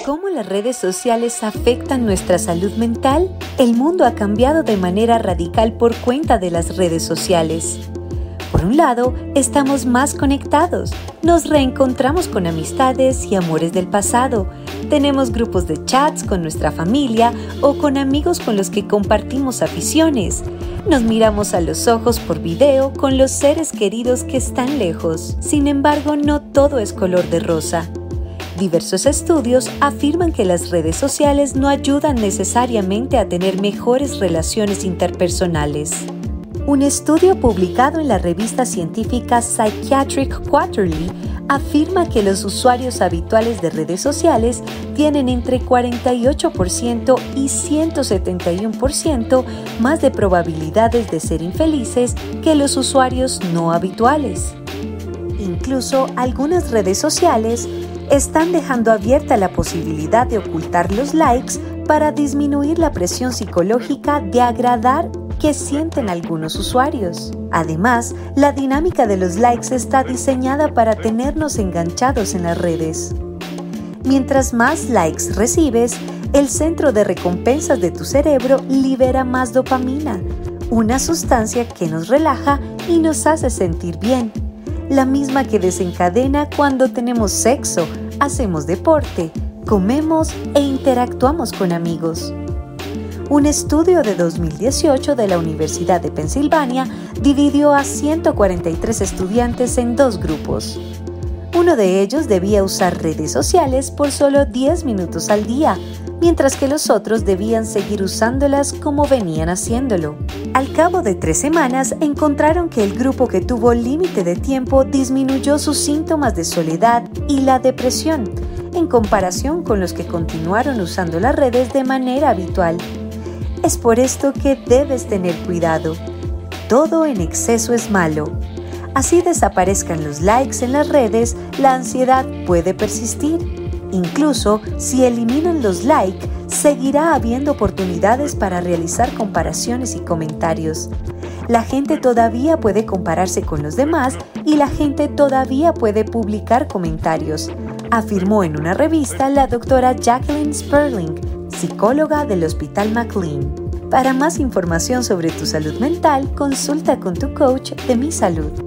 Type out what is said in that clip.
¿Cómo las redes sociales afectan nuestra salud mental? El mundo ha cambiado de manera radical por cuenta de las redes sociales. Por un lado, estamos más conectados, nos reencontramos con amistades y amores del pasado, tenemos grupos de chats con nuestra familia o con amigos con los que compartimos aficiones, nos miramos a los ojos por video con los seres queridos que están lejos. Sin embargo, no todo es color de rosa. Diversos estudios afirman que las redes sociales no ayudan necesariamente a tener mejores relaciones interpersonales. Un estudio publicado en la revista científica Psychiatric Quarterly afirma que los usuarios habituales de redes sociales tienen entre 48% y 171% más de probabilidades de ser infelices que los usuarios no habituales. Incluso algunas redes sociales están dejando abierta la posibilidad de ocultar los likes para disminuir la presión psicológica de agradar que sienten algunos usuarios. Además, la dinámica de los likes está diseñada para tenernos enganchados en las redes. Mientras más likes recibes, el centro de recompensas de tu cerebro libera más dopamina, una sustancia que nos relaja y nos hace sentir bien, la misma que desencadena cuando tenemos sexo, hacemos deporte, comemos e interactuamos con amigos. Un estudio de 2018 de la Universidad de Pensilvania dividió a 143 estudiantes en dos grupos. Uno de ellos debía usar redes sociales por solo 10 minutos al día, mientras que los otros debían seguir usándolas como venían haciéndolo. Al cabo de 3 semanas, encontraron que el grupo que tuvo límite de tiempo disminuyó sus síntomas de soledad y la depresión, en comparación con los que continuaron usando las redes de manera habitual. Es por esto que debes tener cuidado. Todo en exceso es malo. Así desaparezcan los likes en las redes, la ansiedad puede persistir. Incluso si eliminan los likes, seguirá habiendo oportunidades para realizar comparaciones y comentarios. La gente todavía puede compararse con los demás y la gente todavía puede publicar comentarios, afirmó en una revista la doctora Jacqueline Sperling, psicóloga del Hospital McLean. Para más información sobre tu salud mental, consulta con tu coach de Mi Salud.